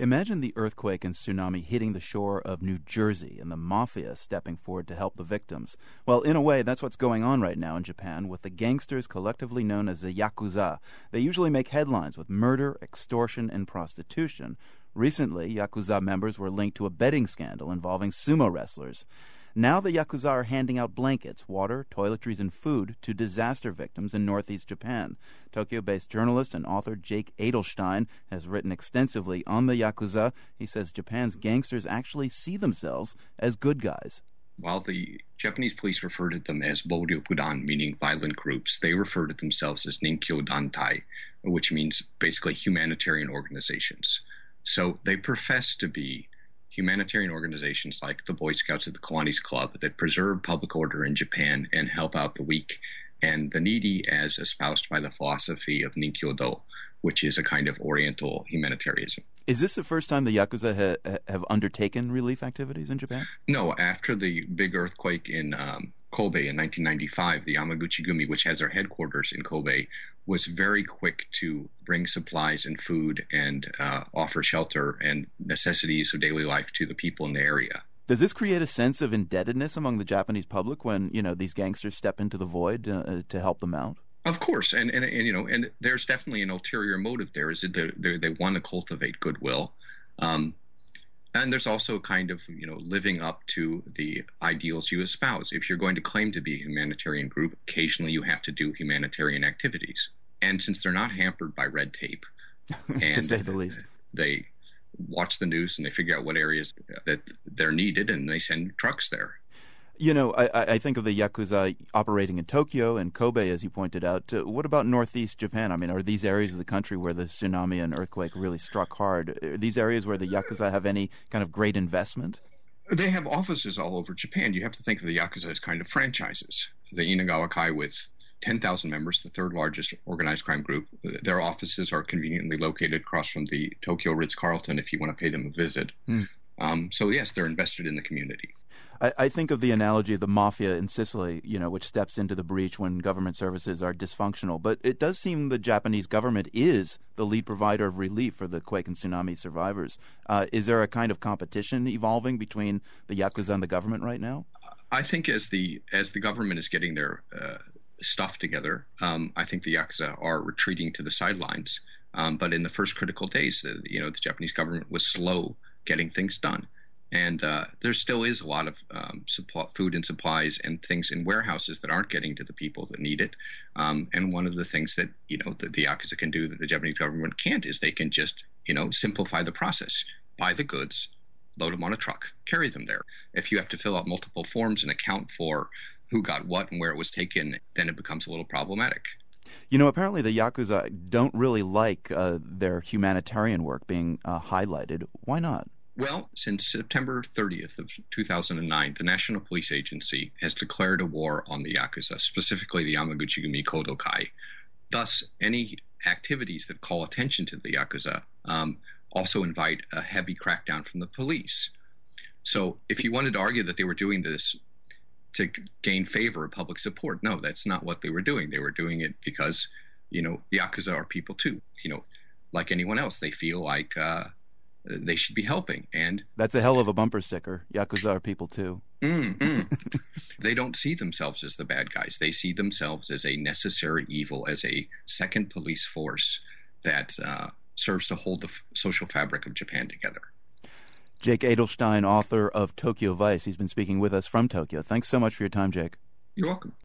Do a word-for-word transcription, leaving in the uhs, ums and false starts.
Imagine the earthquake and tsunami hitting the shore of New Jersey and the mafia stepping forward to help the victims. Well, in a way, that's what's going on right now in Japan with the gangsters collectively known as the Yakuza. They usually make headlines with murder, extortion, and prostitution. Recently, Yakuza members were linked to a betting scandal involving sumo wrestlers. Now the Yakuza are handing out blankets, water, toiletries, and food to disaster victims in northeast Japan. Tokyo-based journalist and author Jake Edelstein has written extensively on the Yakuza. He says Japan's gangsters actually see themselves as good guys. While the Japanese police refer to them as Boryokudan, meaning violent groups, they refer to themselves as Ninkyo Dantai, which means basically humanitarian organizations. So they profess to be humanitarian organizations like the Boy Scouts of the Kiwanis Club that preserve public order in Japan and help out the weak and the needy as espoused by the philosophy of Ninkyo-do, which is a kind of Oriental humanitarianism. Is this the first time the Yakuza ha- have undertaken relief activities in Japan? No, after the big earthquake in um, Kobe in nineteen ninety-five, the Yamaguchi-gumi, which has their headquarters in Kobe, was very quick to bring supplies and food and uh, offer shelter and necessities of daily life to the people in the area. Does this create a sense of indebtedness among the Japanese public when, you know, these gangsters step into the void uh, to help them out? Of course, and, and and you know, and there's definitely an ulterior motive there. Is that they they, they want to cultivate goodwill, um, and there's also a kind of you know living up to the ideals you espouse. If you're going to claim to be a humanitarian group, occasionally you have to do humanitarian activities, and since they're not hampered by red tape, and to say the least, they watch the news and they figure out what areas that they're needed, and they send trucks there. You know, I, I think of the Yakuza operating in Tokyo and Kobe, as you pointed out. Uh, what about northeast Japan? I mean, are these areas of the country where the tsunami and earthquake really struck hard? Are these areas where the Yakuza have any kind of great investment? They have offices all over Japan. You have to think of the Yakuza as kind of franchises. The Inagawa Kai with ten thousand members, the third largest organized crime group. Their offices are conveniently located across from the Tokyo Ritz-Carlton if you want to pay them a visit. Mm. Um, so, yes, they're invested in the community. I, I think of the analogy of the mafia in Sicily, you know, which steps into the breach when government services are dysfunctional. But it does seem the Japanese government is the lead provider of relief for the quake and tsunami survivors. Uh, is there a kind of competition evolving between the Yakuza and the government right now? I think as the as the government is getting their uh, stuff together, um, I think the Yakuza are retreating to the sidelines. Um, but in the first critical days, the, you know, the Japanese government was slow getting things done. And uh, there still is a lot of um, supply, food and supplies and things in warehouses that aren't getting to the people that need it. Um, and one of the things that, you know, that the Yakuza can do that the Japanese government can't is they can just, you know, simplify the process. Buy the goods, load them on a truck, carry them there. If you have to fill out multiple forms and account for who got what and where it was taken, then it becomes a little problematic. You know, apparently the Yakuza don't really like uh, their humanitarian work being uh, highlighted. Why not? Well, since September thirtieth of two thousand nine, the National Police Agency has declared a war on the Yakuza, specifically the Yamaguchi-gumi Kodokai. Thus, any activities that call attention to the Yakuza um, also invite a heavy crackdown from the police. So if you wanted to argue that they were doing this to gain favor or public support, no, that's not what they were doing. They were doing it because, you know, the Yakuza are people too. You know, like anyone else, they feel like uh, they should be helping. And that's a hell of a bumper sticker. Yakuza are people too. Mm, mm. They don't see themselves as the bad guys. They see themselves as a necessary evil, as a second police force that uh, serves to hold the f- social fabric of Japan together. Jake Edelstein, author of Tokyo Vice. He's been speaking with us from Tokyo. Thanks so much for your time, Jake. You're welcome.